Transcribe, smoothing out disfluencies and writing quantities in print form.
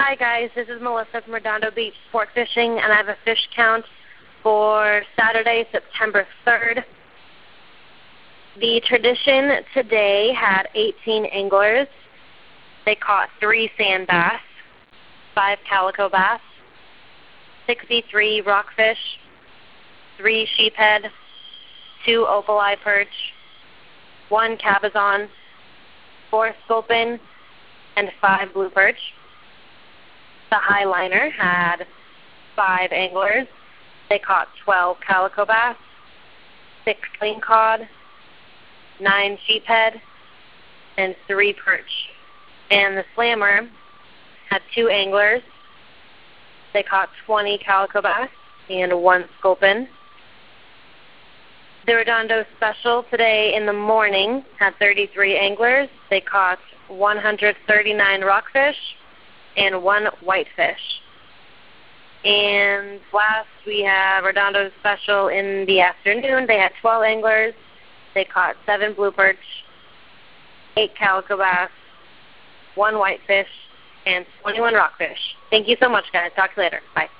Hi guys, this is Melissa from Redondo Beach Sport Fishing, and I have a fish count for Saturday, September 3rd. The Tradition today had 18 anglers. They caught 3 sand bass, 5 calico bass, 63 rockfish, 3 sheephead, 2 opal-eye perch, 1 cabezon, 4 sculpin, and 5 blue perch. The Highliner had 5 anglers. They caught 12 calico bass, 6 clean cod, 9 sheephead, and 3 perch. And the Slammer had 2 anglers. They caught 20 calico bass and 1 sculpin. The Redondo Special today in the morning had 33 anglers. They caught 139 rockfish and 1 whitefish. And last we have Redondo Special in the afternoon. They had 12 anglers. They caught 7 blue perch, 8 calico bass, 1 whitefish, and 21 rockfish. Thank you so much, guys. Talk to you later. Bye.